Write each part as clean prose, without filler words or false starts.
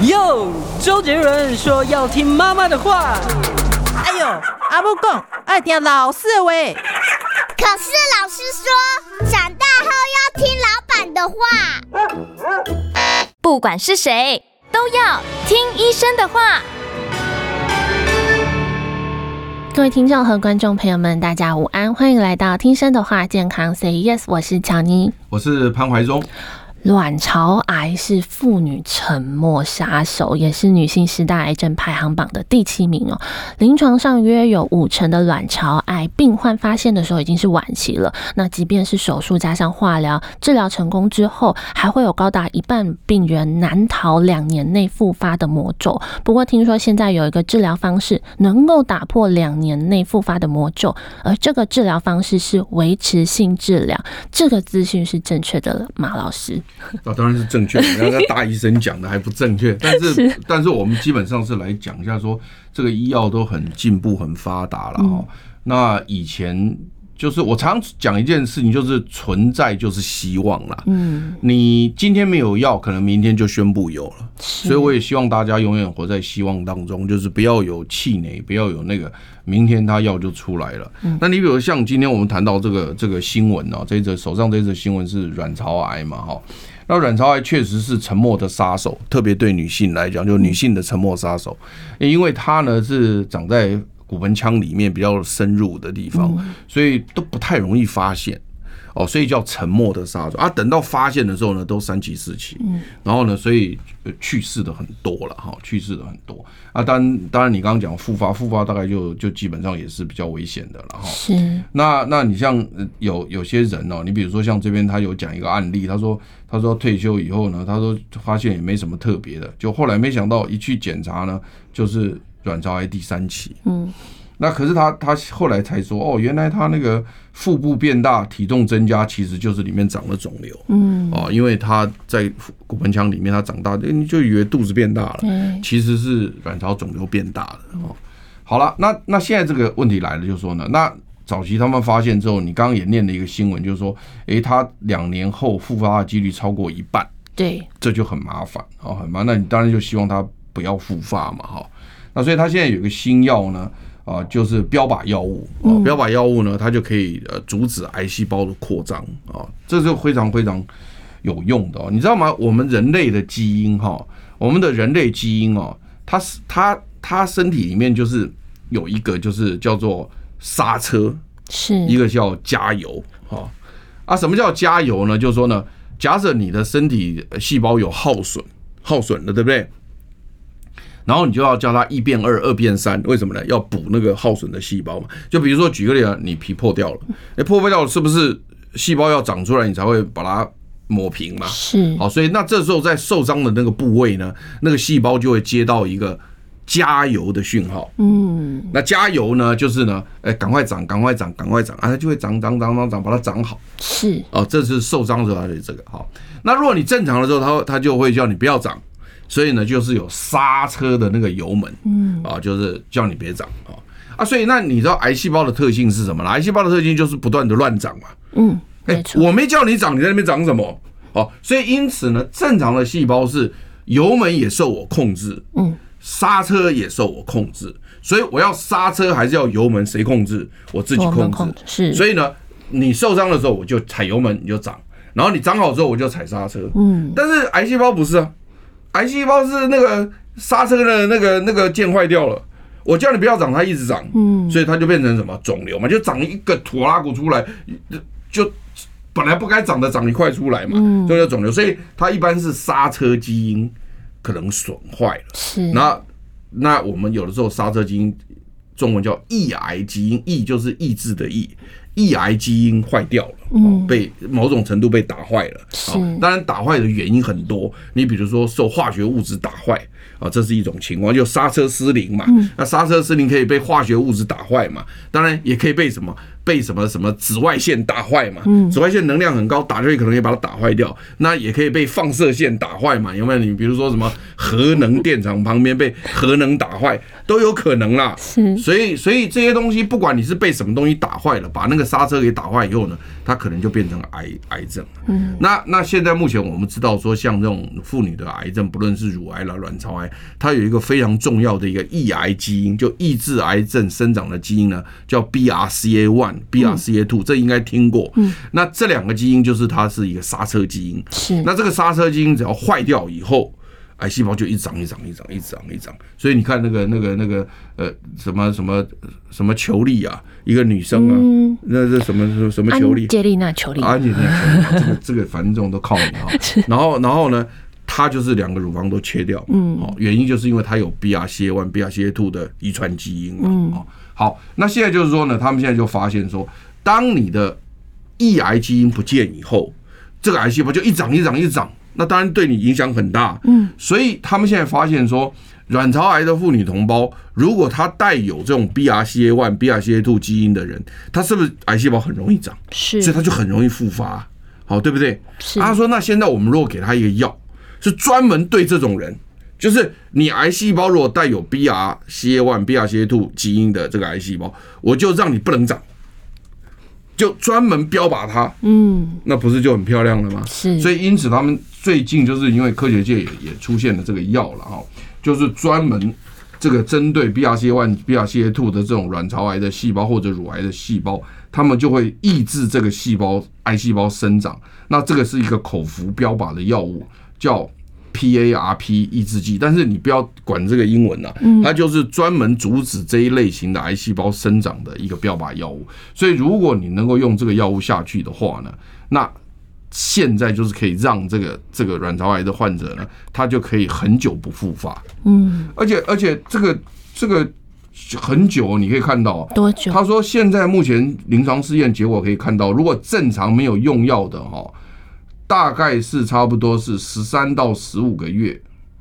哟，周杰伦说要听妈妈的话。 哎呦，阿母讲爱听老师的话。 可是老师说，长大后要听老板的话。 不管是谁，都要听医生的话。 各位听众和观众朋友们，大家午安，欢迎来到听生的话健康 Say Yes， 我是乔妮， 我是潘怀忠。 卵巢癌是妇女沉默杀手，也是女性10大癌症排行榜的第7名哦。临床上约有50%的卵巢癌病患发现的时候已经是晚期了。那即便是手术加上化疗治疗成功之后，还会有高达一半病人难逃2年内复发的魔咒。不过听说现在有一个治疗方式能够打破2年内复发的魔咒，而这个治疗方式是维持性治疗。这个资讯是正确的马老师？ 当然是正确的，那个大医生讲的还不正确。但是我们基本上是来讲一下说，这个医药都很进步、很发达了哈。那以前就是我常讲一件事情，就是存在就是希望啦。你今天没有药，可能明天就宣布有了。所以我也希望大家永远活在希望当中，就是不要有气馁，不要有那个明天他药就出来了。那你比如像今天我们谈到这个新闻哦，手上这则新闻是卵巢癌嘛哈。那卵巢癌确实是沉默的杀手，特别对女性来讲，就是女性的沉默杀手，因为它呢是长在骨盆腔里面比较深入的地方，所以都不太容易发现哦，所以叫沉默的杀手啊。等到发现的时候呢，都3期4期，然后呢，所以去世的很多了哈，去世的很多啊。当然你刚刚讲复发大概就基本上也是比较危险的了哈。 是。 那你像有些人哦，你比如说像这边他有讲一个案例，他说退休以后呢，他说发现也没什么特别的，就后来没想到一去检查呢，就是卵巢癌第3期。那可是他后来才说，哦，原来他那个腹部变大、体重增加，其实就是里面长了肿瘤。因为他在骨盆腔里面他长大，你就以为肚子变大了，其实是卵巢肿瘤变大了。好了，那现在这个问题来了，就是说呢，那早期他们发现之后，你刚刚也念了一个新闻，就是说，他2年后复发的几率超过1半， 对， 这就很麻烦哦，很麻烦。那你当然就希望他不要复发嘛，哈。那所以他现在有一个新药呢，就是标靶药物，标靶药物呢，它就可以阻止癌细胞的扩张啊，这是非常非常有用的哦。你知道吗？我们人类的基因哈，我们的人类基因哦，它身体里面就是有一个就是叫做刹车， 是一个叫加油啊。什么叫加油呢？就是说呢，假设你的身体细胞有耗损了，对不对？然后你就要叫它1变2， 2变3，为什么呢？要补那个耗损的细胞嘛。就比如说举个例子，你皮破掉了，破掉了是不是细胞要长出来，你才会把它抹平嘛？ 是。好， 所以那这时候在受伤的那个部位呢，那个细胞就会接到一个加油的讯号。那加油呢，就是呢，赶快长啊，它就会长，把它长好。 是。 这是受伤的时候它的这个好。那如果你正常的时候，它就会叫你不要长。所以呢，就是有刹车的那个油门，就是叫你别长所以那你知道癌细胞的特性是什么呢？癌细胞的特性就是不断的乱长嘛。我没叫你长，你在那边长什么？所以因此呢，正常的细胞是油门也受我控制，刹车也受我控制，所以我要刹车还是要油门，谁控制？我自己控制。 是。 所以呢，你受伤的时候我就踩油门，你就长，然后你长好之后我就踩刹车。但是癌细胞不是啊。癌细胞是那个刹车的那个键坏掉了，我叫你不要长，它一直长，所以它就变成什么肿瘤嘛，就长一个拖拉骨出来，就本来不该长的长一块出来嘛，就叫肿瘤。所以它一般是刹车基因可能损坏了。 是。 那我们有的时候刹车基因，中文叫抑癌基因，抑就是抑制的抑。抑癌基因坏掉了，被某种程度被打坏了。当然打坏的原因很多，你比如说受化学物质打坏这是一种情况，就刹车失灵嘛。那刹车失灵可以被化学物质打坏嘛，当然也可以被什么紫外线打坏嘛。紫外线能量很高，打下去可能可以把它打坏掉。那也可以被放射线打坏嘛，有没有？你比如说什么核能电厂旁边被核能打坏都有可能啦。所以这些东西不管你是被什么东西打坏了，把那个刹车给打坏以后呢，它可能就变成癌症。那现在目前我们知道说，像这种妇女的癌症，不论是乳癌啦、卵巢癌，它有一个非常重要的一个抑癌基因，就抑制癌症生长的基因呢，叫 BRCA1、BRCA2，这应该听过。那这2个基因就是它是一个刹车基因。那这个刹车基因只要坏掉以后，癌细胞就一直长，所以你看那个什么裘丽啊，一个女生啊，那是什么裘丽？ 安吉丽娜裘丽， 这个反正这种都靠你哈。然后呢，她就是2个乳房都切掉，原因就是因为她有 BRCA1、BRCA2 的遗传基因嘛。好，那现在就是说呢，他们现在就发现说，当你的抑癌基因不见以后，这个癌细胞就一直长。那当然对你影响很大，所以他们现在发现说，卵巢癌的妇女同胞，如果她带有这种 BRCA1、BRCA2 基因的人，她是不是癌细胞很容易长？是，所以她就很容易复发，好，对不对？是。他说，那现在我们如果给她一个药，是专门对这种人，就是你癌细胞如果带有 BRCA1、BRCA2 基因的这个癌细胞，我就让你不能长。就专门标靶它，那不是就很漂亮了吗？是，所以因此他们最近就是因为科学界也出现了这个药了哈，就是专门这个针对 BRCA1、BRCA2 的这种卵巢癌的细胞或者乳癌的细胞，他们就会抑制这个癌细胞生长。那这个是一个口服标靶的药物，叫 PARP 抑制剂，但是你不要管这个英文啊，它就是专门阻止这一类型的癌细胞生长的一个标靶药物。所以如果你能够用这个药物下去的话呢，那现在就是可以让这个卵巢癌的患者呢，他就可以很久不复发。而且这个很久，你可以看到多久？ 他说现在目前临床试验结果可以看到，如果正常没有用药的哈，大概是差不多是13到15个月，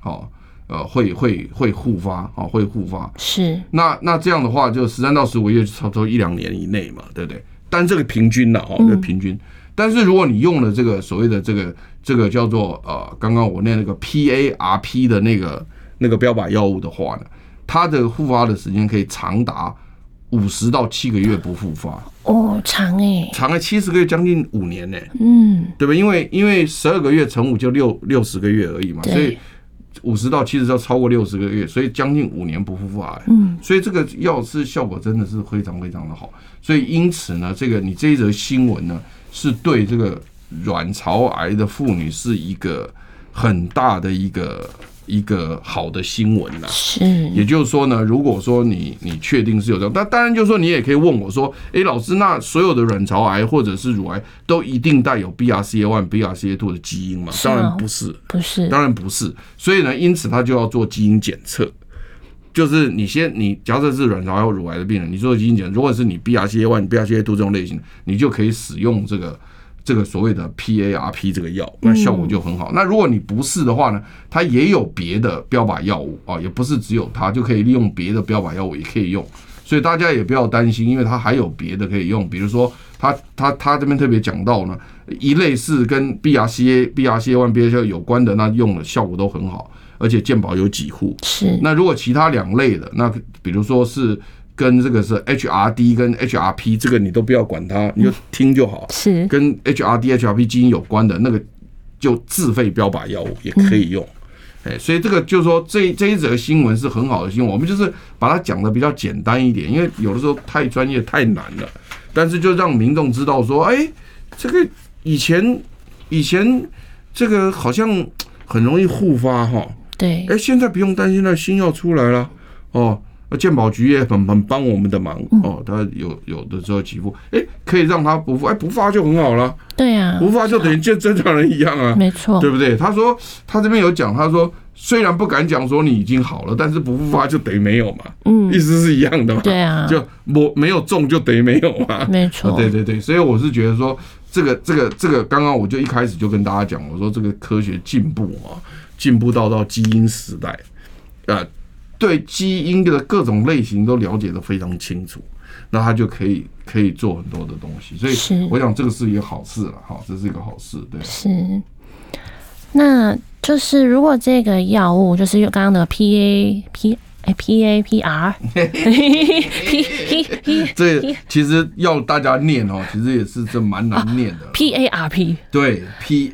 会复发，会复发。是。那这样的话，就13到15个月，差不多1-2年以内嘛，对不对？但这个平均啦，这个平均。但是如果你用了这个所谓的这个叫做刚刚我念那个 PARP 的那个标靶药物的话呢，它的复发的时间可以长达50到7个月不复发。长长了70个月，将近5年对吧？因为12个月乘5就60个月而已嘛，所以50到70要超过60个月，所以将近5年不复发。所以这个药是效果真的是非常非常的好。所以因此呢，你这一则新闻呢，是对这个卵巢癌的妇女是一个很大的一个好的新闻啦。是，也就是说呢，如果说你确定是有这样，但当然就是说你也可以问我说，老师，那所有的卵巢癌或者是乳癌都一定带有 BRCA1、BRCA2 的基因吗？当然不是，当然不是。所以呢，因此他就要做基因检测。就是你假设是卵巢癌或乳癌的病人，你做基因检测，如果是你 BRCA1、BRCA2 这种类型，你就可以使用这个所谓的 PARP 这个药，那效果就很好。那如果你不是的话呢，它也有别的标靶药物也不是只有它，就可以利用别的标靶药物也可以用。所以大家也不要担心，因为它还有别的可以用，比如说它这边特别讲到呢，一类是跟 BRCA1、BRCA2 有关的，那用的效果都很好，而且健保有几户。是。那如果其他2类的，那比如说是跟这个是 HRD 跟 HRP， 这个你都不要管它，你就听就好。是。跟 HRD、HRP 基因有关的那个，就自费标靶药物也可以用。所以这个就是说，这一则新闻是很好的新闻，我们就是把它讲的比较简单一点，因为有的时候太专业太难了，但是就让民众知道说，这个以前这个好像很容易复发哈。对。现在不用担心了，新药出来了健保局也很帮我们的忙他有的时候给付，可以让他不发就很好了。对啊，不发就等于跟正常人一样啊，没错，对不对？他说他这边有讲，他说虽然不敢讲说你已经好了，但是不复发就等于没有嘛，意思是一样的嘛。对啊，就没有中就等于没有嘛，没错。对，所以我是觉得说这个刚刚我就一开始就跟大家讲，我说这个科学进步到基因时代对基因的各种类型都了解得非常清楚，那他就可以做很多的东西，所以我想这个是一个好事了，这是一个好事，对。是，那就是如果这个药物就是刚刚的 PAPR， 这个其实要大家念哦，其实也是这蛮难念的。 PARP， 对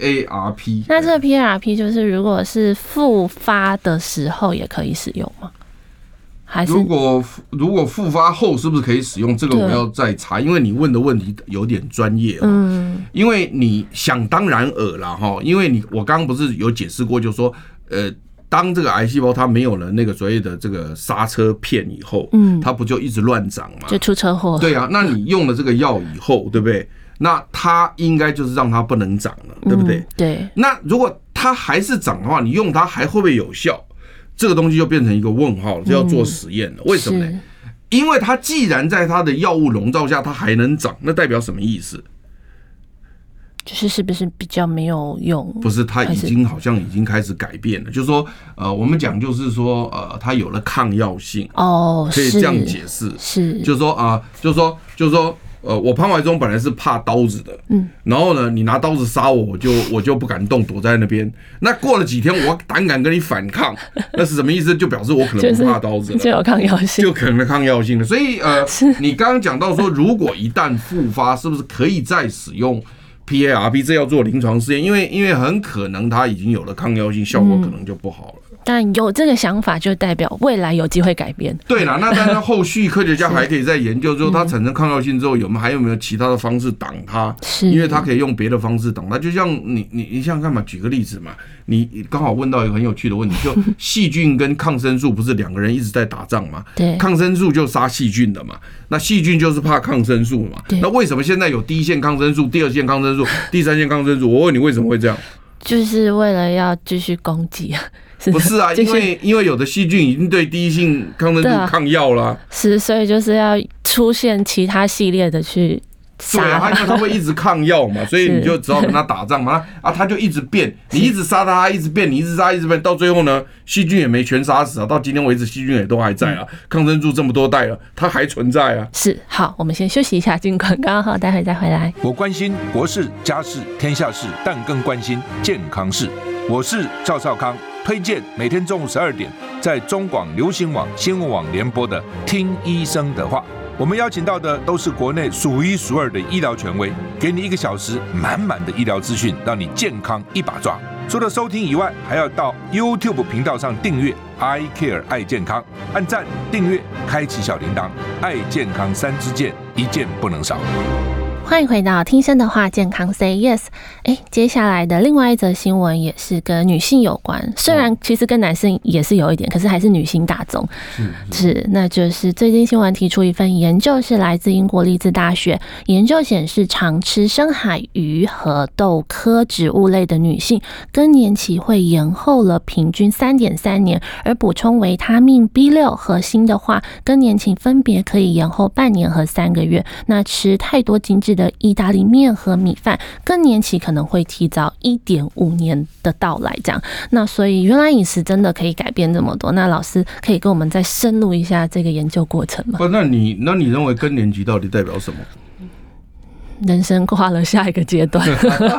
，PARP。 那这个 PARP 就是如果是复发的时候也可以使用吗？还是如果复发后是不是可以使用？这个我要再查，因为你问的问题有点专业哦。因为你想当然尔啦哈，因为我刚刚不是有解释过，就是说当这个癌细胞它没有了那个所谓的这个刹车片以后，它不就一直乱长吗？ 就出车祸。 对啊，那你用了这个药以后，对不对？那它应该就是让它不能长了，对不对？ 对。 那如果它还是长的话，你用它还会不会有效？这个东西就变成一个问号了，就要做实验了。为什么呢？因为它既然在它的药物笼罩下它还能长，那代表什么意思？ 是不是比较没有用？ 不是，它好像已经开始改变了。就是说，我们讲就是说，它有了抗药性哦，可以这样解释。是，就是说，我潘怀宗本来是怕刀子的，然后呢，你拿刀子杀我就不敢动，躲在那边。那过了几天，我胆敢跟你反抗，那是什么意思？就表示我可能不怕刀子了， 就有抗药性， 就可能抗药性了。所以你刚刚讲到说，如果一旦复发，是不是可以再使用PARP？ 这要做临床试验，因为很可能它已经有了抗药性，效果可能就不好了。 但有这个想法，就代表未来有机会改变。 对啦，那当然后续科学家还可以再研究，之后它产生抗药性之后，还有没有其他的方式挡它？因为它可以用别的方式挡它。就像你想想看嘛，举个例子嘛，你刚好问到一个很有趣的问题，就细菌跟抗生素不是两个人一直在打仗嘛？对，抗生素就杀细菌的嘛，那细菌就是怕抗生素嘛。那为什么现在有第一线抗生素、第二线抗生素、第三线抗生素？我问你为什么会这样？ 就是为了要继续攻击啊。 不是啊，因为有的细菌已经对第一性抗生素抗药了， 是，所以就是要出现其他系列的去杀它。 对啊，因为它会一直抗药嘛，所以你就只好跟它打仗嘛。它就一直变，你一直杀它，一直变，你一直杀，一直变，到最后呢，细菌也没全杀死啊。到今天为止，细菌也都还在啊。抗生素这么多代了，它还存在啊。 是，好，我们先休息一下，进广告后，待会再回来。 我关心国事、家事、天下事，但更关心健康事。我是赵少康。推荐每天中午12点在中广流行网、新闻网联播的《听医生的话》，我们邀请到的都是国内数一数二的医疗权威，给你1个小时满满的医疗资讯，让你健康一把抓。除了收听以外，还要到 YouTube 频道上订阅 I Care 爱健康，按赞、订阅、开启小铃铛，爱健康3支箭，一件不能少。 欢迎回到听生的话，健康 Say Yes。接下来的另外一则新闻也是跟女性有关，虽然其实跟男生也是有一点，可是还是女性大宗。是，那就是最近新闻提出一份研究，是来自英国利兹大学，研究显示，常吃深海鱼和豆科植物类的女性，更年期会延后了平均3.3年，而补充维他命 B6 和锌的话，更年期分别可以延后半年和3个月。那吃太多精致的意大利面和米饭，更年期可能会提早1.5年的到来，这样。那所以原来饮食真的可以改变这么多。那老师可以跟我们再深入一下这个研究过程吗？ 那你认为更年期到底代表什么？ 人生跨了下一个阶段。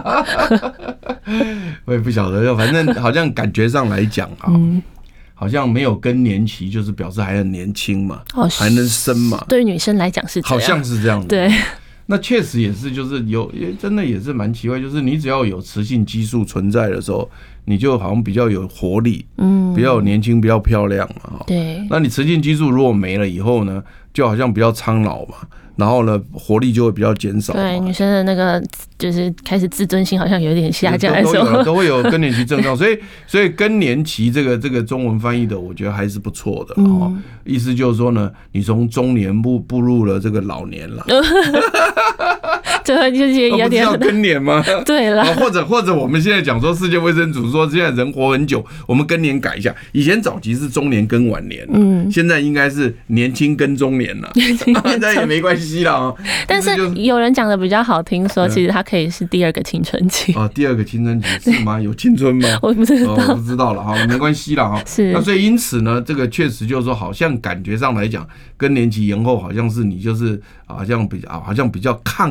我也不晓得，反正好像感觉上来讲啊。好像没有更年期，就是表示还很年轻嘛，还能生嘛。 对于女生来讲是这样， 好像是这样子。 对， 那确实也是，就是真的也是蛮奇怪，就是你只要有雌性激素存在的时候，你就好像比较有活力，比较年轻，比较漂亮嘛。对，那你雌性激素如果没了以后呢，就好像比较苍老嘛。然后呢，活力就会比较减少。 对，女生的那个就是开始自尊心好像有点下降， 都会有更年期症状。所以更年期这个中文翻译的，我觉得还是不错的。意思就是说呢，你从中年步入了这个老年了。 这就是有点要更年吗？ 对了， 或者我们现在讲说，世界卫生组织说现在人活很久，我们更年改一下。以前早期是中年更晚年，现在应该是年轻更中年了。那也没关系啦。 但是有人讲的比较好听，说其实它可以是第2个青春期。 第2个青春期是吗？有青春吗？ 我不知道， 我不知道了哈，没关系啦哈。是。那所以因此呢，这个确实就是说，好像感觉上来讲，更年期延后好像是你就是好像比较抗老一点。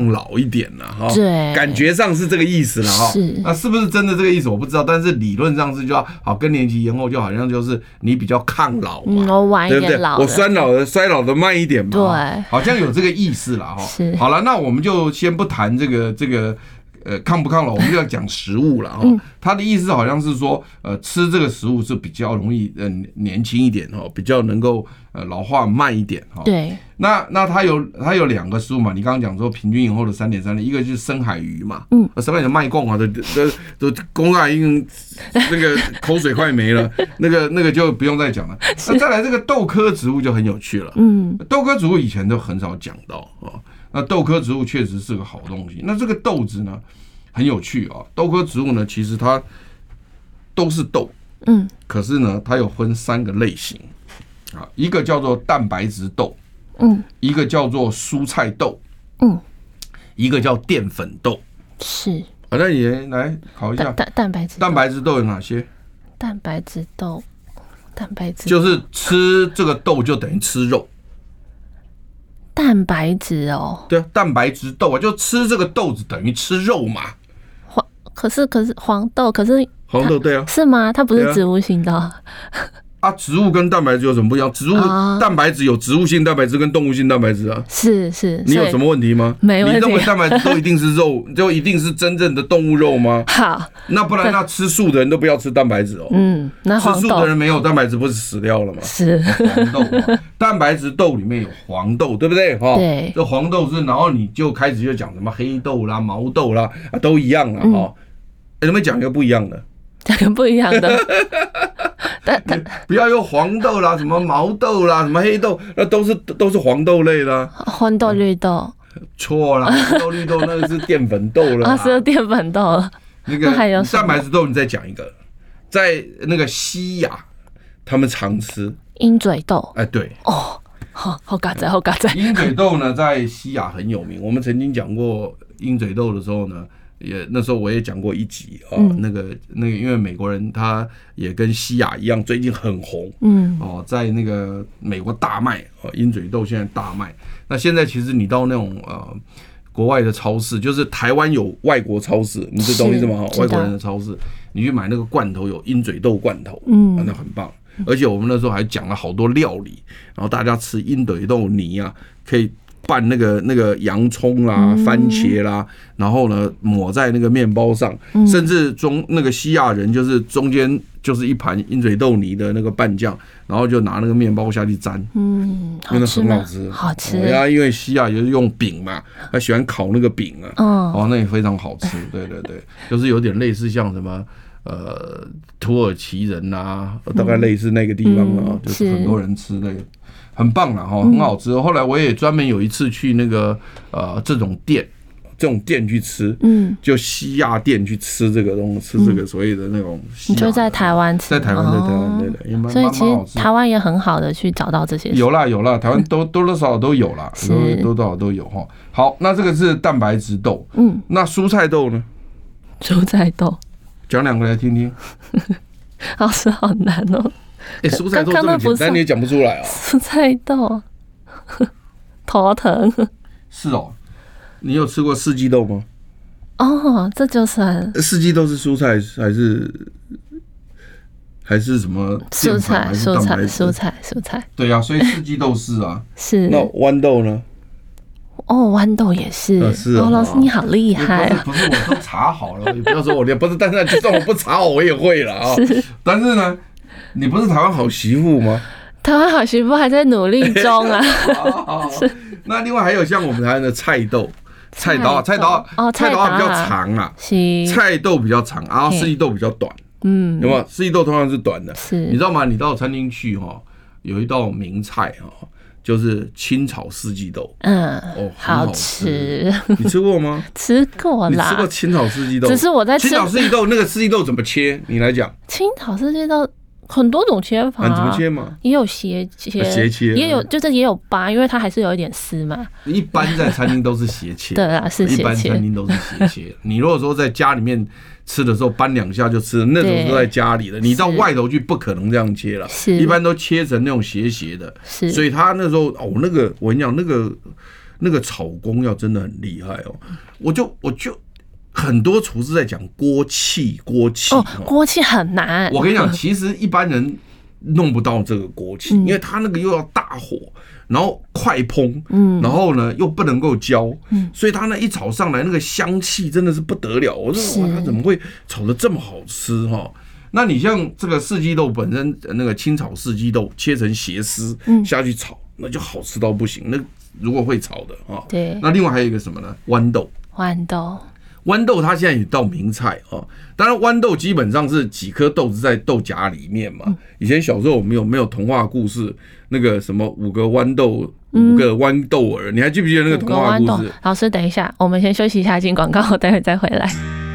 点了哈。 对， 感觉上是这个意思了哈。 是， 那是不是真的这个意思我不知道，但是理论上是就要好更年期延后，就好像就是你比较抗老嘛， 我晚一点老， 我衰老的慢一点嘛， 对， 好像有这个意思了哈。 是， 好了，那我们就先不谈这个。抗不抗老，我们就要讲食物了哈。他的意思好像是说，吃这个食物是比较容易年轻一点哈，比较能够老化慢一点哈。 对。那它有2个食物嘛，你刚刚讲说平均以后的3.3年，一个就是深海鱼嘛，深海鱼卖供啊，都公啊，已经那个口水快没了，那个就不用再讲了。那再来这个豆科植物就很有趣了，豆科植物以前都很少讲到啊。那豆科植物确实是个好东西。那这个豆子呢，很有趣啊。豆科植物呢，其实它都是豆，可是呢，它有分3个类型啊，一个叫做蛋白质豆，一个叫做蔬菜豆，一个叫淀粉豆。 是。 那你来考一下蛋白质豆有哪些？ 蛋白质豆就是吃这个豆就等于吃肉。 蛋白质哦， 对啊，蛋白质豆啊，就吃这个豆子等于吃肉嘛。 可是黄豆， 黄豆对啊， 是吗？它不是植物性的啊。植物跟蛋白质有什么不一样？植物蛋白质有植物性蛋白质跟动物性蛋白质啊。 是， 你有什么问题吗？ 没问题。 你认为蛋白质都一定是肉，就一定是真正的动物肉吗？ 好， 那不然那吃素的人都不要吃蛋白质哦。 那吃素的人没有蛋白质不是死掉了吗？ 是。 黄豆，蛋白质豆里面有黄豆，对不对？ 对。 这黄豆是，然后你就开始就讲什么黑豆啦、毛豆啦，都一样啦哈。能不能讲一个不一样的？ 讲个不一样的。 不要用黄豆啦、什么毛豆啦、什么黑豆，那都是黄豆类啦。 黄豆、绿豆。 错啦，黄豆、绿豆那个是淀粉豆了。 是淀粉豆了。 那个蛋白质豆，你再讲一个，在那个西亚，他们常吃鹰嘴豆。 对。 好嘎仔。 鹰嘴豆呢，在西亚很有名。我们曾经讲过鹰嘴豆的时候呢。那时候我也讲过一集啊，那个，因为美国人他也跟西亚一样，最近很红，在那个美国大卖，鹰嘴豆现在大卖。那现在其实你到那种国外的超市，就是台湾有外国超市，你这懂意思吗？外国人的超市，你去买那个罐头，有鹰嘴豆罐头，那很棒。而且我们那时候还讲了好多料理，然后大家吃鹰嘴豆泥啊，可以拌那个洋葱啦、番茄啦，然后呢抹在那个面包上，甚至那个西亚人就是中间就是一盘鹰嘴豆泥的那个拌酱，然后就拿那个面包下去沾，真的很好吃， 好吃。 因为西亚也是用饼嘛，他喜欢烤那个饼啊，那也非常好吃。对，就是有点类似像什么土耳其人啊，大概类似那个地方啊，就是很多人吃那个。很棒啦，很好吃。后来我也专门有一次去那个这种店去吃，就西亚店去吃这个东西，吃这个所谓的那种西亚。 你就在台湾吃， 在台湾，对， 所以其实台湾也很好的去找到这些。 有啦，台湾多多少少都有啦，多少都有哈。好，那这个是蛋白质豆，那蔬菜豆呢？ 蔬菜豆， 讲2个来听听。 老师好难哦。 蔬菜豆这么简单，你也讲不出来啊！ 蔬菜豆头疼。 是哦，你有吃过四季豆吗？ 这就算四季豆是蔬菜还是什么？ 蔬菜。对啊，所以四季豆是啊。 是。 那豌豆呢？ 豌豆也是。 是啊。 老师你好厉害。 不是，我都查好了，你不要说我不是，但是就算我不查好，我也会了啊。但是呢。你不是台湾好媳妇吗？ 台湾好媳妇还在努力中啊。 那另外还有像我们台湾的菜豆比较长啊，菜豆比较长，然后四季豆比较短。有没有？四季豆通常是短的。你知道吗？你到餐厅去有一道名菜就是清炒四季豆。 好吃。 你吃过吗？ 吃过啦。 你吃过清炒四季豆？ 只是我在吃清炒四季豆，那个四季豆怎么切？你来讲。 清炒四季豆很多种切法， 怎么切吗？ 也有斜切，也有就是也有拔，因为它还是有一点丝嘛。 一般在餐厅都是斜切， 对啊，是斜切。 一般餐厅都是斜切。你如果说在家里面吃的时候搬2下就吃了，那种都在家里的。你到外头去不可能这样切了，一般都切成那种斜的。所以他那时候我跟你讲那个炒功要真的很厉害哦。我就很多厨师在讲锅气哦，锅气很难。 我跟你讲，其实一般人弄不到这个锅气，因为它那个又要大火，然后快烹，然后呢又不能够焦，所以它那一炒上来那个香气真的是不得了。我说哇，它怎么会炒得这么好吃哈？那你像这个四季豆本身那个清炒四季豆切成斜丝下去炒，那就好吃到不行。那如果会炒的啊， 对。 那另外还有一个什么呢？豌豆。豌豆它现在也到名菜啊，当然豌豆基本上是几颗豆子在豆荚里面嘛。以前小时候我们有没有童话故事？那个什么5个豌豆，5个豌豆儿，你还记不记得那个童话故事？ 老师，等一下，我们先休息一下，进广告，待会再回来。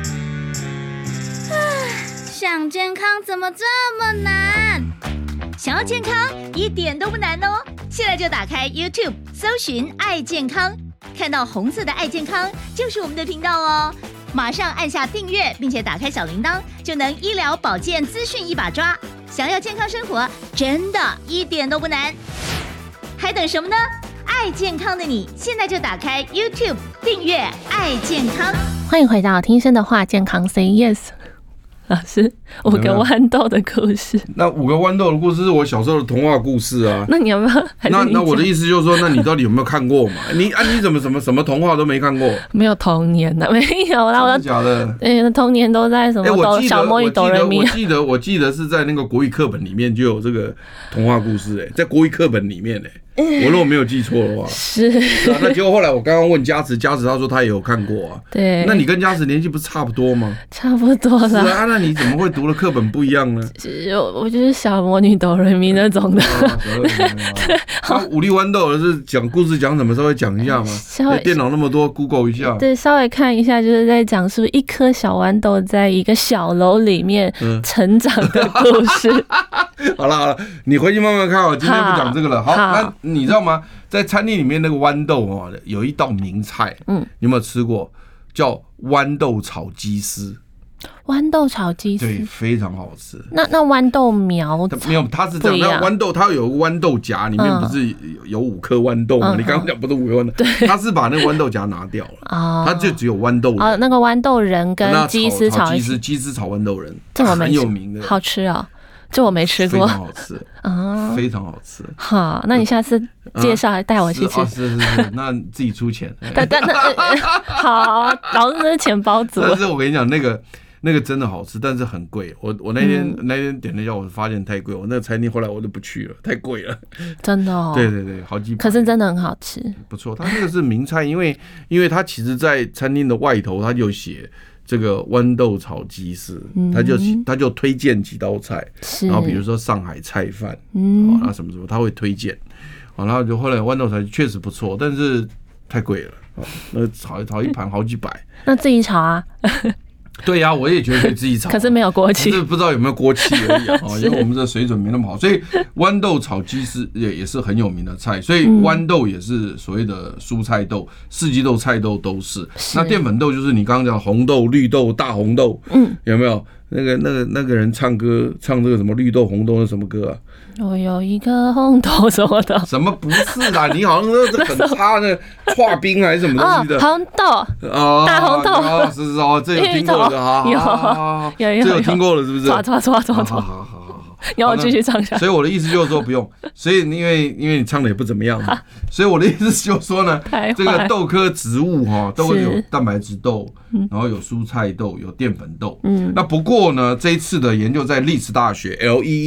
想健康怎么这么难？想要健康一点都不难哦！现在就打开 YouTube 搜寻“爱健康”，看到红色的“爱健康”就是我们的频道哦。马上按下订阅，并且打开小铃铛，就能医疗保健资讯一把抓。想要健康生活，真的一点都不难，还等什么呢？爱健康的你，现在就打开 YouTube 订阅“爱健康”。 欢迎回到听生的话，健康 Say Yes。老师，5个豌豆的故事。 那5个豌豆的故事是我小时候的童话故事啊。 那你有没有？ 那我的意思就是说，那你到底有没有看过嘛？你怎么什么童话都没看过？ 没有童年的，没有啦。 真的假的？ 童年都在什么小魔女哆瑞咪。 我记得是在那个国语课本里面就有这个童话故事在国语课本里面我如果没有记错的话， 是啊。那结果后来我刚刚问嘉慈他说他也有看过啊。 对。 那你跟嘉慈年纪不是差不多吗？ 差不多了。 是啊，那你怎么会读的课本不一样呢？ 我就是小魔女哆瑞咪那种的。 那5粒豌豆是讲故事讲什么？稍微讲一下嘛。电脑那么多 ，Google 一下。 对，稍微看一下，就是在讲述一颗小豌豆在一个小楼里面成长的故事。 好了，你回去慢慢看。我今天不讲这个了。好，那你知道吗？在餐厅里面那个豌豆有一道名菜，你有没有吃过？叫豌豆炒鸡丝。 豌豆炒鸡丝， 对，非常好吃。 那豌豆苗没有，它是这样。那豌豆它有豌豆荚，里面不是有5颗豌豆吗？你刚刚讲不是5颗豌豆，它是把那个豌豆荚拿掉了，它就只有豌豆仁。 那个豌豆仁跟鸡丝炒鸡丝炒豌豆仁， 这我很有名的， 好吃哦。这我没吃过， 非常好吃啊，非常好吃。 好，那你下次介绍带我去吃。 是，那自己出钱。 好，老师是钱包族。 但是我跟你讲，那个真的好吃，但是很贵。我那天点了一下，我发现太贵，我那个餐厅后来我就不去了，太贵了。 真的哦。 对，好几百。 可是真的很好吃， 不错。它那个是名菜，因为它其实在餐厅的外头，它就写这个豌豆炒鸡丝，他就推荐几道菜，然后比如说上海菜饭，那什么，他会推荐，然后就后来豌豆炒确实不错，但是太贵了，那炒一盘好几百。 那自己炒啊？ 对呀，我也觉得可以自己炒， 可是没有锅气， 不知道有没有锅气而已啊。因为我们这水准没那么好，所以豌豆炒鸡丝也是很有名的菜。所以豌豆也是所谓的蔬菜豆，四季豆、菜豆都是。那淀粉豆就是你刚刚讲红豆、绿豆、大红豆，有没有？那个人唱歌唱这个什么绿豆红豆是什么歌啊？ 我有一个红豆什么的？ 什么不是啦？你好像是很差的刨冰还是什么东西的？ 红豆大红豆是这有听过的哈？有这有听过了是不是？ 好。然后我继续唱下。 所以我的意思就是说不用，所以因为你唱的也不怎么样，所以我的意思就是说呢，这个豆科植物都会有蛋白质豆，然后有蔬菜豆，有淀粉豆。那不过呢，这一次的研究在利兹大学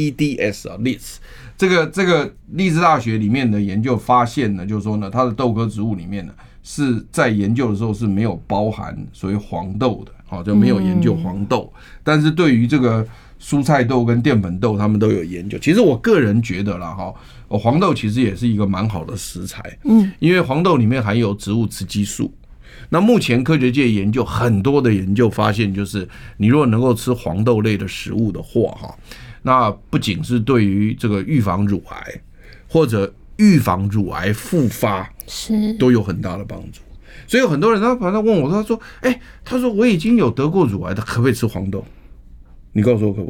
LEEDS 啊，利兹这个利兹大学里面的研究发现呢，就是说呢，它的豆科植物里面呢是在研究的时候是没有包含所谓黄豆的，就没有研究黄豆，但是对于这个蔬菜豆跟淀粉豆他们都有研究。其实我个人觉得啦，黄豆其实也是一个蛮好的食材，因为黄豆里面含有植物雌激素。那目前科学界研究很多的研究发现，就是你如果能够吃黄豆类的食物的话，那不仅是对于这个预防乳癌或者预防乳癌复发都有很大的帮助。所以有很多人他反正问我，他说我已经有得过乳癌的，可不可以吃黄豆？你告诉我可不可以？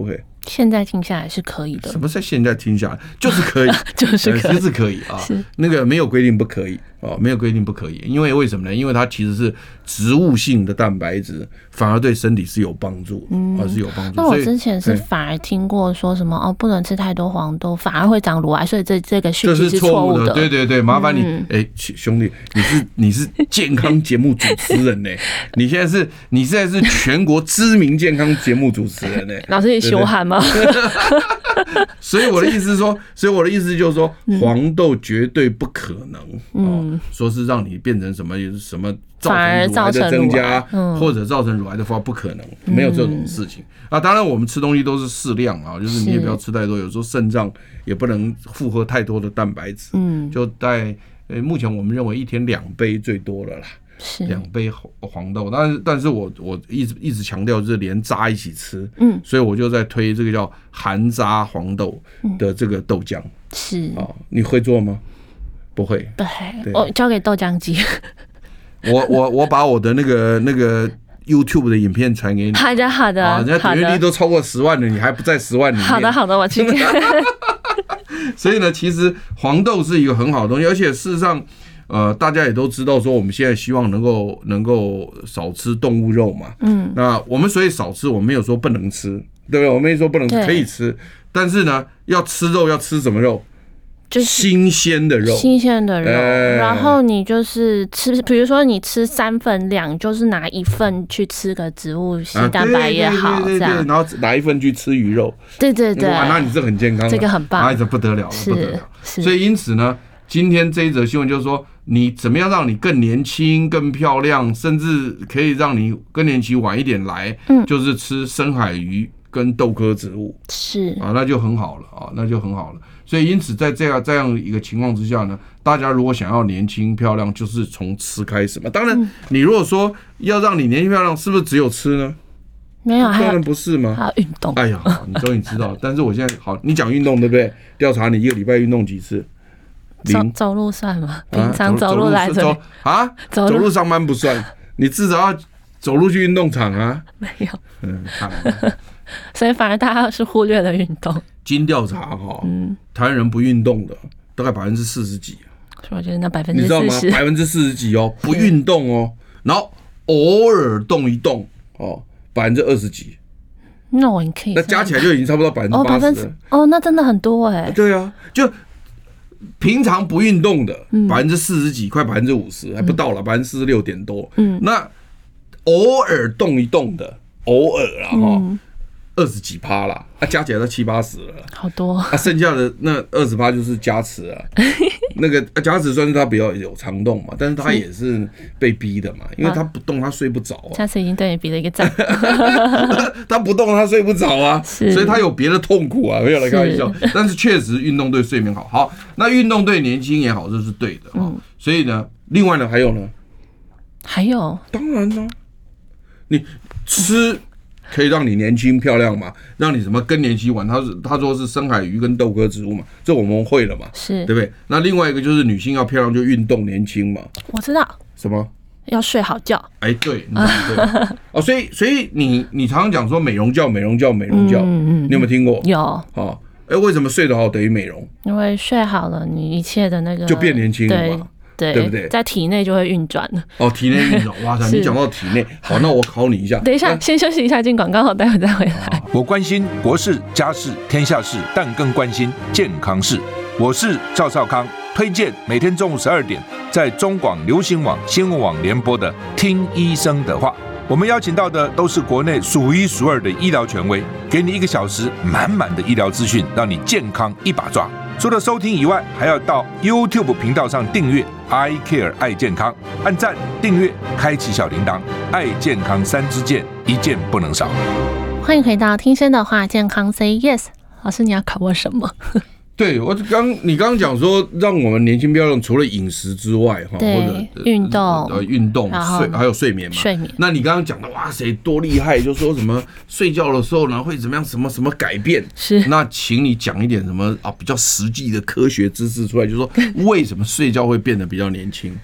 现在听下来是可以的。 什么在现在听下来就是可以，就是可以啊。那个没有规定不可以啊，没有规定不可以。因为为什么呢？因为它其实是植物性的蛋白质，反而对身体是有帮助的，是有帮助。 那我之前是反而听过说什么不能吃太多黄豆，反而会长乳癌，所以这个讯息是错误的。 对对对，麻烦你，兄弟，你是健康节目主持人呢，你现在是全国知名健康节目主持人呢。 老师，你凶悍吗？ 所以我的意思是说，就是说，黄豆绝对不可能，说是让你变成什么造成乳癌的增加，或者造成乳癌的发，不可能，没有这种事情啊。当然，我们吃东西都是适量啊，就是你也不要吃太多，有时候肾脏也不能负荷太多的蛋白质，就在目前我们认为一天2杯最多了啦。2杯黄豆，但是我一直强调就是连渣一起吃，所以我就在推这个叫含渣黄豆的这个豆浆。是啊，你会做吗？不会， 我交给豆浆机。 我把我的那个 YouTube 的影片传给你。好的，人家点阅率都超过10万了，你还不在10万里面。 好的，我去看。 所以呢，其实黄豆是一个很好的东西，而且事实上。大家也都知道说，我们现在希望能够少吃动物肉嘛。那我们所以少吃，我们没有说不能吃，对不对？我们没说不能，可以吃，但是呢，要吃肉要吃什么肉？就是新鲜的肉， 然后你就是吃，比如说你吃3份量，就是拿1份去吃个植物性蛋白也好，这样， 然后拿1份去吃鱼肉， 对， 哇，那你这很健康， 这个很棒， 那不得了了，不得了。所以因此呢，今天这一则新闻就是说，你怎么样让你更年轻、更漂亮，甚至可以让你更年期晚一点来，就是吃深海鱼跟豆科植物，那就很好了。所以因此在这样一个情况之下呢，大家如果想要年轻漂亮，就是从吃开始嘛。当然，你如果说要让你年轻漂亮，是不是只有吃呢？ 没有， 当然不是嘛， 还有运动。 哎呀，你终于知道。但是我现在好，你讲运动对不对？调查你1个礼拜运动几次？ 走路算吗？平常走路来这里走路上班不算，你至少要走路去运动场啊。 没有，所以反而大家是忽略了运动。 经调查台湾人不运动的大概40%几， 我觉得那40%， 你知道吗？40%几不运动哦，然后偶尔动一动20%几。 那我可以， 那加起来就已经差不多80%了。 那真的很多对啊，就平常不运动的40%几，快50%，还不到了46%点多。那偶尔动一动的，偶尔啦20几%啦，加起来都70-80%了， 好多。 剩下的那20%就是加持啊。那个加持算是他比较有常动嘛，但是他也是被逼的嘛，因为他不动他睡不着啊。 加持已经对你比了一个赞。 他不动他睡不着啊，所以他有别的痛苦啊，没有来开玩笑。但是确实运动对睡眠好。好，那运动对年轻也好，这是对的。所以呢，另外呢还有呢，当然呢，你吃。可以让你年轻漂亮嘛，让你什么更年期晚，他说是深海鱼跟豆科植物嘛，这我们会了嘛，对不对？那另外一个就是女性要漂亮就运动年轻嘛， 我知道什么要睡好觉， 对，所以你常常讲说美容觉，你有没有听过？ 有为什么睡得好等于美容？ 因为睡好了，你一切的那个就变年轻了嘛。对不对？ 在体内就会运转了。 体内运转，哇塞！你讲到体内，好，那我考你一下。 等一下，先休息一下，进广告后，待会再回来。 我关心国事、家事、天下事，但更关心健康事。我是赵少康，推荐每天中午12点在中广流行网、新闻网联播的《听医生的话》。我们邀请到的都是国内数1数2的医疗权威，给你1个小时满满的医疗资讯，让你健康一把抓。除了收听以外，还要到 YouTube 频道上订阅 I Care 爱健康，按赞、订阅、开启小铃铛，爱健康3支箭，一件不能少。 欢迎回到听生的话，健康 Say Yes。老师，你要考我什么？ 对，你刚刚讲说，让我们年轻漂亮，除了饮食之外，或者运动， 还有睡眠嘛。那你刚刚讲的，哇塞，多厉害！就说什么睡觉的时候呢，会怎么样，什么改变？那请你讲一点什么比较实际的科学知识出来，就是说为什么睡觉会变得比较年轻？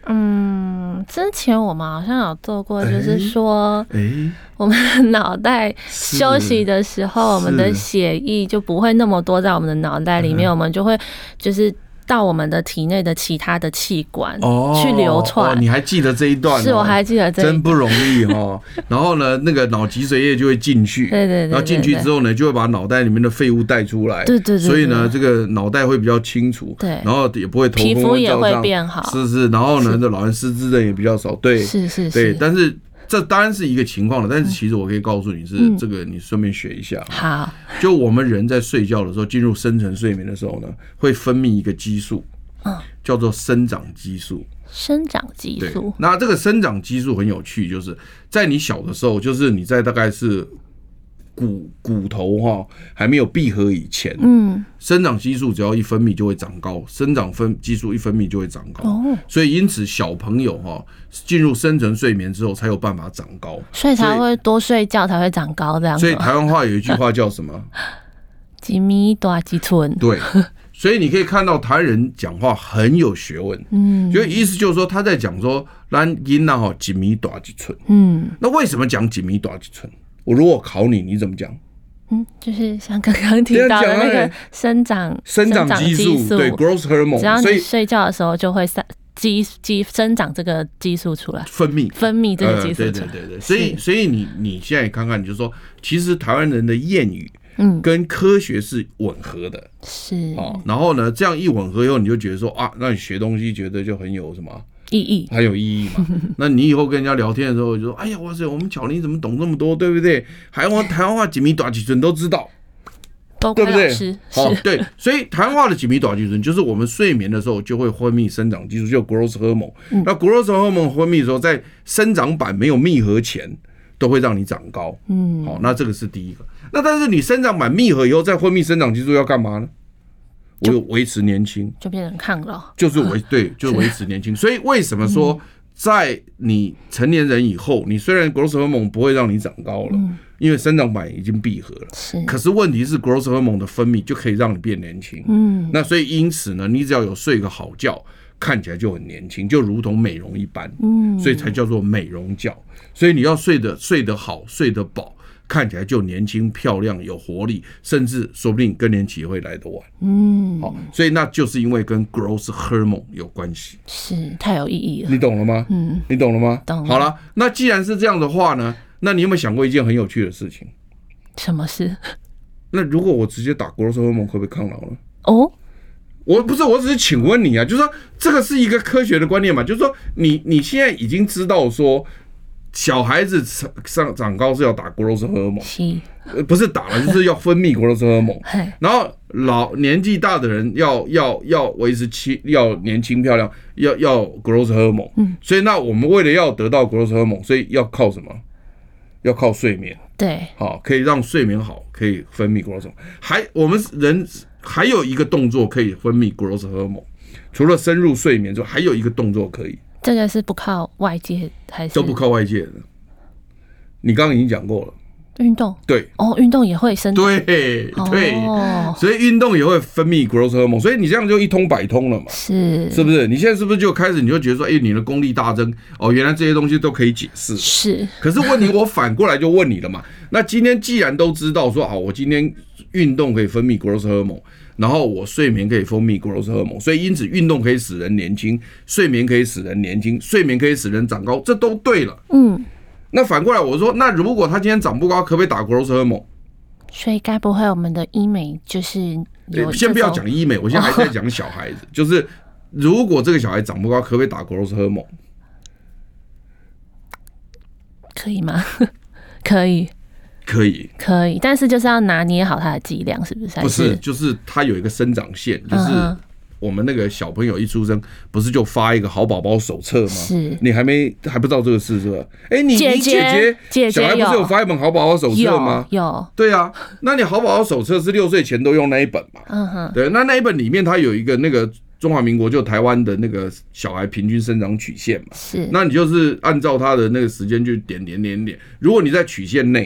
之前我们好像有做过，就是说，我们的脑袋休息的时候，我们的血液就不会那么多在我们的脑袋里面，我们就会就是到我们的体内的其他的器官去流窜。 你还记得这一段？ 是，我还记得这一段， 真不容易哦。然后呢，那个脑脊髓液就会进去，对，然后进去之后呢，就会把脑袋里面的废物带出来，对，所以呢，这个脑袋会比较清楚，对，然后也不会头昏，皮肤也会变好，是，然后呢，这老人失智症也比较少，对，是，对，但是。这当然是一个情况了，但是其实我可以告诉你是这个，你顺便学一下。好，就我们人在睡觉的时候，进入深层睡眠的时候呢，会分泌一个激素，叫做生长激素。 生长激素。 那这个生长激素很有趣，就是在你小的时候，就是你在大概是骨头还没有闭合以前，生长激素只要一分泌就会长高，生长激素一分泌就会长高，所以因此小朋友进入深层睡眠之后才有办法长高， 所以才会多睡觉才会长高这样。 所以台湾话有一句话叫什么？ 一米大一寸。 对，所以你可以看到台湾人讲话很有学问，就意思就是说他在讲说咱囡仔一米大一寸，那为什么讲一米大一寸？我如果考你，你怎么讲？ 就是像刚刚提到的那个生长激素， 对 ，growth hormone， 只要你睡觉的时候就会生长这个激素出来， 分泌这个激素出来。 对，所以你现在看看，你就说，其实台湾人的谚语，跟科学是吻合的， 是。 然后呢，这样一吻合以后，你就觉得说啊，那你学东西觉得就很有什么？ 意义很有意义嘛？那你以后跟人家聊天的时候，就说：“哎呀，哇塞，我们巧玲怎么懂这么多，对不对？台湾话几米大几寸都知道，对不对？对，所以台湾话的几米大几寸，就是我们睡眠的时候就会分泌生长激素，叫 growth hormone。那 growth hormone 分泌的时候，在生长板没有密合前，都会让你长高。好，那这个是第一个。那但是你生长板密合以后，再分泌生长激素要干嘛呢？我有维持年轻， 就变成抗老， 就是维持年轻。所以为什么说在你成年人以后，你虽然 growth hormone 不会让你长高了，因为生长板已经闭合了，可是问题是 growth hormone 的分泌就可以让你变年轻。那所以因此呢，你只要有睡个好觉，看起来就很年轻，就如同美容一般。所以才叫做美容觉。所以你要睡得好，睡得饱。看起来就年轻漂亮有活力，甚至说不定更年期会来得晚。好，所以那就是因为跟 growth hormone 有关系。 是，太有意义了。 你懂了吗？你懂了吗？ 懂了。 好了，那既然是这样的话呢，那你有没有想过一件很有趣的事情？ 什么事？ 那如果我直接打 growth hormone 会不会抗老呢？我只是请问你啊，就是说这个是一个科学的观念嘛，就是说你现在已经知道说。小孩子长高是要打 growth hormone， 不是打了就是要分泌 growth hormone， 然后年纪大的人要维持要年轻漂亮，要 growth hormone， 所以那我们为了要得到 growth hormone， 所以要靠什么？要靠睡眠， 对， 好，可以让睡眠好，可以分泌 growth hormone。我们人还有一个动作可以分泌 growth hormone， 除了深入睡眠之外，还有一个动作可以。 这个是不靠外界还是？ 都不靠外界的。你刚刚已经讲过了， 运动对运动也会生长， 对，所以运动也会分泌 growth hormone， 所以你这样就一通百通了嘛，是不是？你现在是不是就开始你就觉得说，你的功力大增原来这些东西都可以解释， 是。 可是问题我反过来就问你了嘛，那今天既然都知道说，我今天运动可以分泌 growth hormone。然后我睡眠可以分泌 growth hormone， 所以因此运动可以使人年轻，睡眠可以使人年轻，睡眠可以使人长高，这都对了。那反过来我说，那如果他今天长不高，可不可以打 growth hormone？ 所以该不会我们的医美就是有先不要讲医美，我现在还在讲小孩子，就是如果这个小孩长不高，可不可以打 growth hormone？ 可以吗？可以，但是就是要拿捏好它的剂量，是不是？ 不是，就是它有一个生长线，就是我们那个小朋友一出生，不是就发一个好宝宝手册吗？是，你还不知道这个事是吧？你姐姐小孩不是有发一本好宝宝手册吗？ 有， 对啊，那你好宝宝手册是6岁前都用那一本嘛？对，那一本里面它有一个那个。中华民国就台湾的那个小孩平均生长曲线嘛，是，那你就是按照他的那个时间去点，如果你在曲线内，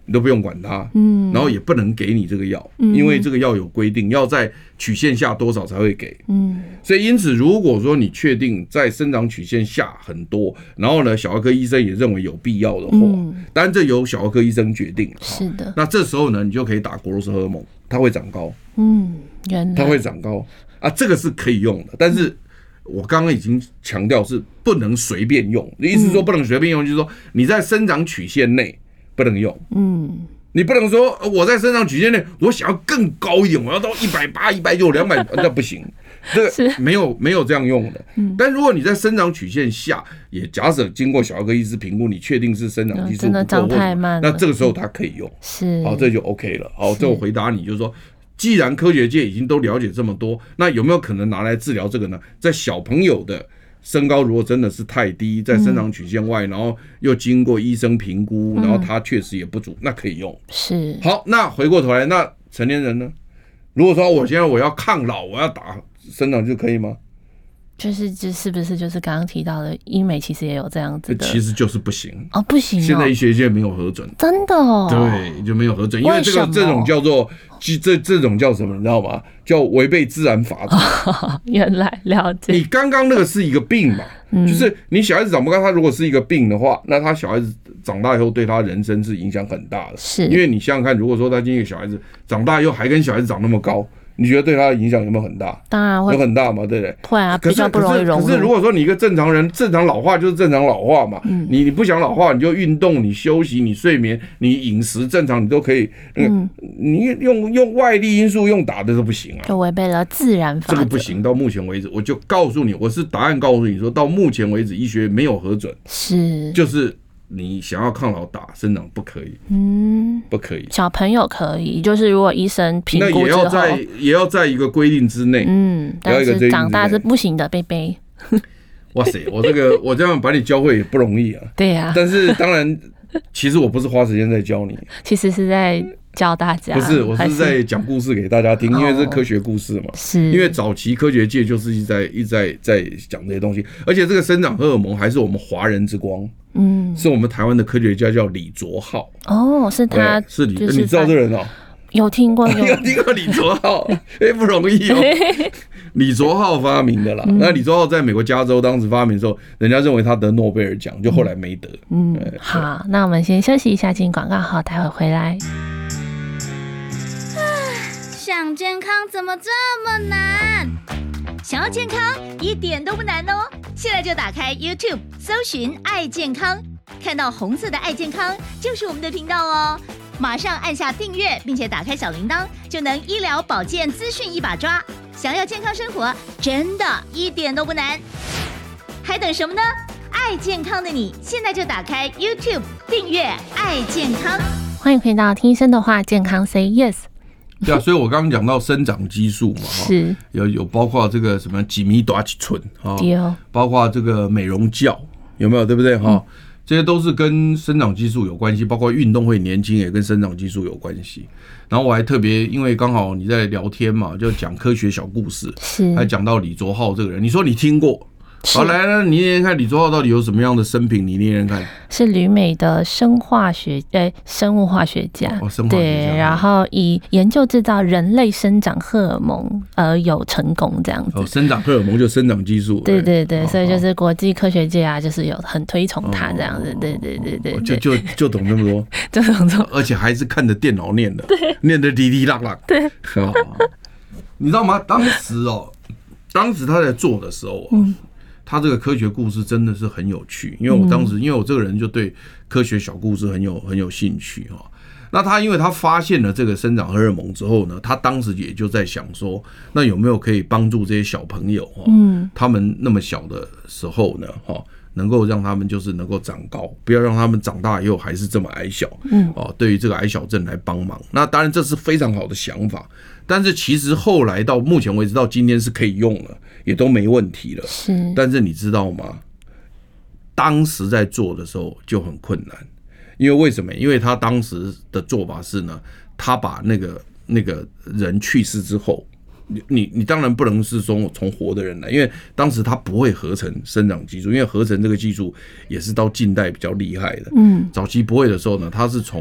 你都不用管它，然后也不能给你这个药，因为这个药有规定，要在曲线下多少才会给，所以因此如果说你确定在生长曲线下很多，然后呢小儿科医生也认为有必要的话，当然这由小儿科医生决定， 是的， 那这时候呢你就可以打国洛斯荷尔蒙，它会长高， 原来它会长高啊，这个是可以用的，但是我刚刚已经强调是不能随便用，意思是说不能随便用，就是说你在生长曲线内不能用，你不能说我在生长曲线内我想要更高一点，我要到180、190、200，那不行，这个没有这样用的。但如果你在生长曲线下，也假设经过小儿科医师评估，你确定是生长激素真的长太慢了， 那这个时候它可以用， 是好，这就 OK 了。好，这我回答你就是说，既然科学界已经都了解这么多，那有没有可能拿来治疗这个呢？在小朋友的身高如果真的是太低，在生长曲线外，然后又经过医生评估，然后他确实也不足，那可以用。 是好，那回过头来，那成年人呢？如果说我现在我要抗老，我要打生长就可以吗？ 是不是就是刚刚提到的医美其实也有这样子的？ 其实就是不行哦，不行哦， 现在医学界没有核准， 真的哦， 对，就没有核准，因为这种叫做这种叫什么，你知道吗？叫违背自然法则。 原来了解。 你刚刚那个是一个病嘛，就是你小孩子长不高，他如果是一个病的话，那他小孩子长大以后对他人生是影响很大的， 是因为你想想看，如果说他今天一个小孩子长大以后还跟小孩子长那么高，你觉得对他的影响有没有很大？当然会，有很大嘛，对不对？ 会啊，比较不容易融入。 可是如果说你一个正常人，正常老化就是正常老化嘛，你不想老化，你就运动，你休息，你睡眠，你饮食正常，你都可以。你用外力因素用打的都不行啊， 就违背了自然法则。 这个不行。到目前为止，我就告诉你，我是答案告诉你说，到目前为止，医学没有核准， 是就是你想要抗老打生长不可以，不可以。 小朋友可以，就是如果医生评估之后， 那也要在一个规定之内， 但是长大是不行的，贝贝。 哇塞，我这样把你教会也不容易啊。 对呀， 但是当然，其实我不是花时间在教你， 其实是在教大家。 不是，我是在讲故事给大家听，因为是科学故事嘛。是，因为早期科学界就是一直在讲这些东西，而且这个生长荷尔蒙还是我们华人之光。是我们台湾的科学家叫李卓浩。哦，是他，是李，你知道这人哦？有听过，有听过李卓浩，不容易哦。李卓浩发明的啦，那李卓浩在美国加州当时发明的时候，人家认为他得诺贝尔奖，就后来没得。 好，那我们先休息一下，进广告后待会回来。 想健康怎么这么难？想要健康一点都不难哦！现在就打开 YouTube 搜寻爱健康，看到红色的爱健康就是我们的频道哦。马上按下订阅，并且打开小铃铛，就能医疗保健资讯一把抓。想要健康生活，真的一点都不难，还等什么呢？爱健康的你，现在就打开 YouTube 订阅爱健康。 欢迎回到听医生的话，健康 Say Yes。 对啊，所以我刚刚讲到生长激素嘛，是有包括这个什么几米多几寸啊，包括这个美容觉有没有，对不对哈？这些都是跟生长激素有关系，包括运动会年轻也跟生长激素有关系。然后我还特别，因为刚好你在聊天嘛，就讲科学小故事，还讲到李卓浩这个人，你说你听过？好，来，你念念看李卓浩到底有什么样的生平？你念念看。是旅美的生物化学家，对，然后以研究制造人类生长荷尔蒙而有成功这样子。 生长荷尔蒙就生长激素。 对对对，所以就是国际科学界啊，就是有很推崇他这样子。对对对对， 就懂这么多， 就懂这么多， 而且还是看着电脑念的，念的滴滴浪浪。对，你知道吗？当时他在做的时候，他这个科学故事真的是很有趣，因为我当时因为我这个人就对科学小故事很有兴趣哈。那他因为他发现了这个生长荷尔蒙之后呢，他当时也就在想说，那有没有可以帮助这些小朋友他们那么小的时候呢能够让他们就是能够长高，不要让他们长大以后还是这么矮小，对于这个矮小症来帮忙。那当然这是非常好的想法，但是其实后来到目前为止到今天是可以用了，也都没问题了。但是你知道吗？当时在做的时候就很困难，因为什么？因为他当时的做法是呢，他把那个人去世之后。你当然不能是说从活的人来，因为当时他不会合成生长激素，因为合成这个技术也是到近代比较厉害的。早期不会的时候呢，他是从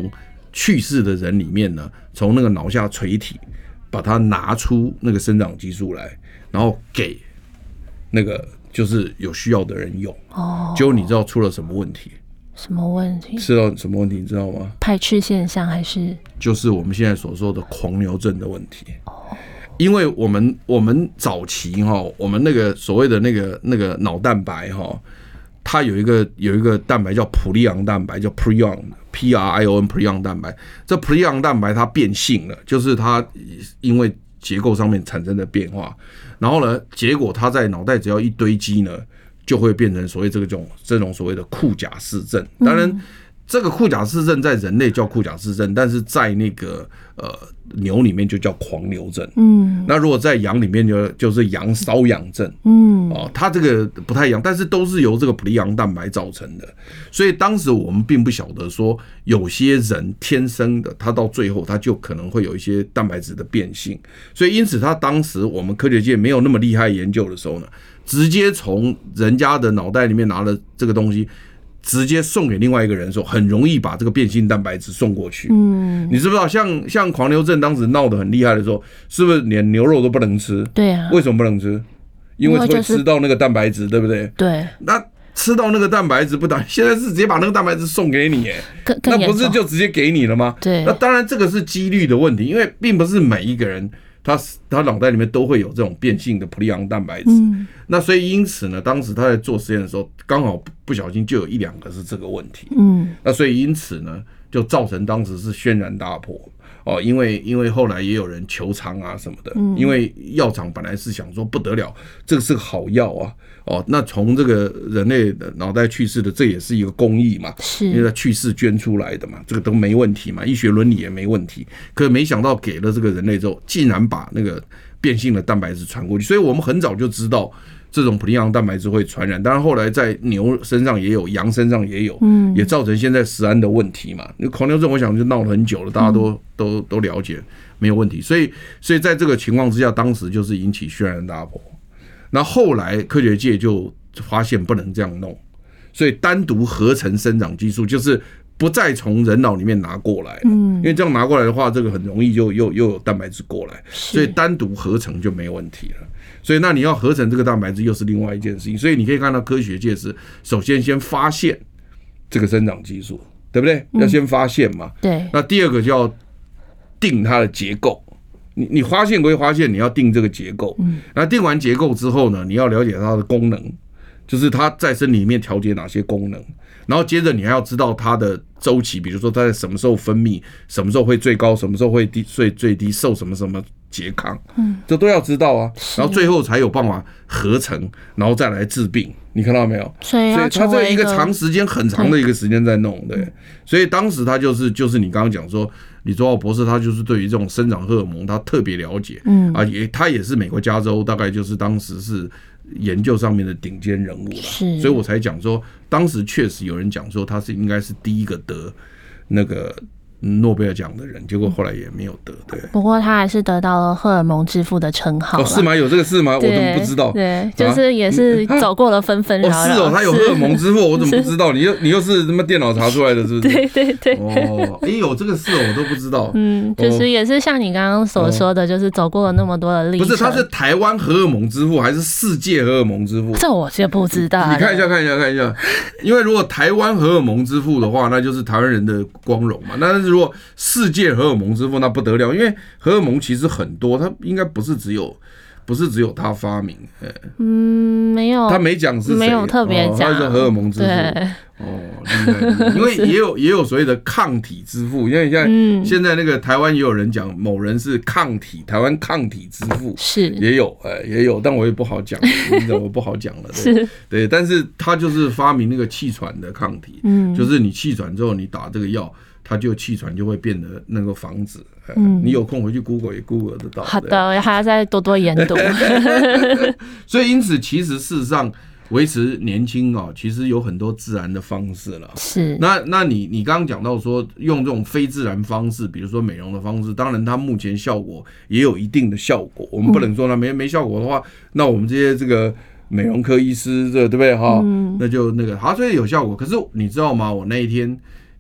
去世的人里面呢，从那个脑下垂体把它拿出那个生长激素来，然后给那个就是有需要的人用。结果你知道出了什么问题？ 什么问题？ 知道什么问题？你知道吗？ 排斥现象还是？就是我们现在所说的狂牛症的问题。因为我们早期我们那个所谓的那个脑蛋白它有一个蛋白叫普利昂蛋白，叫 prion PRION prion 蛋白。这 prion 蛋白它变性了，就是它因为结构上面产生的变化，然后呢，结果它在脑袋只要一堆积呢，就会变成所谓这种所谓的库贾氏症。当然，这个库贾氏症在人类叫库贾氏症，但是在那个牛里面就叫狂牛症。那如果在羊里面就是羊瘙痒症。它这个不太一样，但是都是由这个普利昂蛋白造成的。所以当时我们并不晓得说，有些人天生的，他到最后他就可能会有一些蛋白质的变性。所以因此，他当时我们科学界没有那么厉害研究的时候呢，直接从人家的脑袋里面拿了这个东西，直接送给另外一个人的时候，很容易把这个变性蛋白质送过去。你知不知道像狂牛症当时闹得很厉害的时候，是不是连牛肉都不能吃？ 对啊。为什么不能吃？因为会吃到那个蛋白质，对不对？ 对。 那吃到那个蛋白质不等，现在是直接把那个蛋白质送给你，那不是就直接给你了吗？ 对。 那当然这个是几率的问题，因为并不是每一个人他脑袋里面都会有这种变性的普利昂蛋白质。那所以因此呢，当时他在做实验的时候，刚好不小心就有1-2个是这个问题。那所以因此呢，就造成当时是轩然大波。因为后来也有人求偿啊什么的，因为药厂本来是想说不得了，这个是个好药啊，那从这个人类的脑袋去世的，这也是一个公益嘛，因为他去世捐出来的嘛，这个都没问题嘛，医学伦理也没问题。可是没想到给了这个人类之后，竟然把那个变性的蛋白质传过去，所以我们很早就知道这种普利昂蛋白质会传染，当然后来在牛身上也有，羊身上也有，也造成现在食安的问题嘛。狂牛症我想就闹了很久了，大家都了解，没有问题。所以在这个情况之下，当时就是引起轩然大波。那后来科学界就发现不能这样弄，所以单独合成生长激素，就是不再从人脑里面拿过来了，因为这样拿过来的话，这个很容易又有蛋白质过来，所以单独合成就没问题了。所以那你要合成这个蛋白质又是另外一件事情，所以你可以看到科学界是首先发现这个生长激素，对不对？要先发现嘛。 对。 那第二个就要定它的结构，你发现归发现，你要定这个结构。那定完结构之后呢，你要了解它的功能，就是它在身体里面调节哪些功能，然后接着你还要知道它的周期，比如说它在什么时候分泌，什么时候会最高，什么时候会最低，受什么拮抗，这都要知道啊。然后最后才有办法合成，然后再来治病。你看到没有？ 所以它这一个长时间很长的一个时间在弄，对。所以当时他就是你刚刚讲说，李周浩博士他就是对于这种生长荷尔蒙他特别了解，他也是美国加州大概就是当时是研究上面的顶尖人物了，所以我才讲说，当时确实有人讲说他是应该是第一个得那个诺贝尔奖的人，结果后来也没有得，对。 不过他还是得到了荷尔蒙之父的称号。 是吗？有这个事吗？我怎么不知道？ 对，就是也是走过了纷纷扰扰。 是他有荷尔蒙之父，我怎么不知道？你又是什么电脑查出来的，是不是？ 对。 有这个事我都不知道。 就是也是像你刚刚所说的，就是走过了那么多的历程。 不是，他是台湾荷尔蒙之父还是世界荷尔蒙之父？ 这我就不知道。 你看一下，因为如果台湾荷尔蒙之父的话，那就是台湾人的光荣嘛。但是如果世界荷尔蒙之父，那不得了，因为荷尔蒙其实很多，它应该不是只有他发明。 没有， 他没讲是谁， 没有特别讲。 他是荷尔蒙之父。厉害，因为也有所谓的抗体之父，因为现在那个台湾也有人讲某人是台湾抗体之父， 是也有，但我也不好讲，我不好讲了。对，但是他就是发明那个气喘的抗体，就是你气喘之后你打这个药，它就气喘就会变得能够防止。你有空回去 Google 也 Google 得到。 好的，还要再多研读。 所以因此其实事实上维持年轻其实有很多自然的方式了。 是。 那你刚刚讲到说用这种非自然方式，比如说美容的方式，当然它目前效果也有一定的效果。我们不能说它没效果的话，那我们这些这个美容科医师对不对哈？那就好，所以有效果。可是你知道吗？我那一天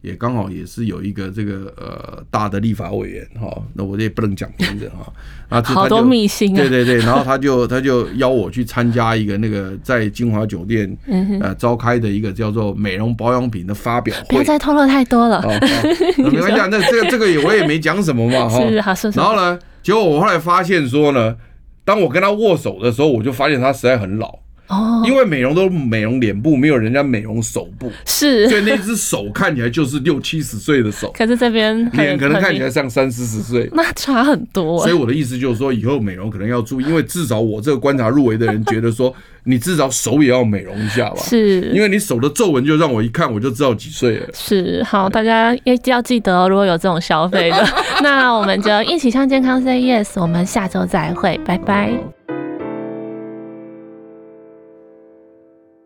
也刚好也是有一个这个大的立法委员哈，那我也不能讲名字哈，啊， 好多秘辛啊， 对，然后他就邀我去参加一个那个在金华酒店召开的一个叫做美容保养品的发表会， 不要再透露太多了， 没关系，那这个我也没讲什么嘛哈， 是好说。 然后呢，结果我后来发现说呢，当我跟他握手的时候，我就发现他实在很老。因为美容都美容脸部，没有人家美容手部， 是， 所以那只手看起来就是60、70岁的手， 可是这边脸可能看起来像30、40岁， 那差很多。 所以我的意思就是说，以后美容可能要注意，因为至少我这个观察入围的人觉得说，你至少手也要美容一下吧， 是， 因为你手的皱纹就让我一看我就知道几岁了。 是，好，大家要记得哦，如果有这种消费的，那我们就一起向健康 say yes， 我们下周再会，拜拜。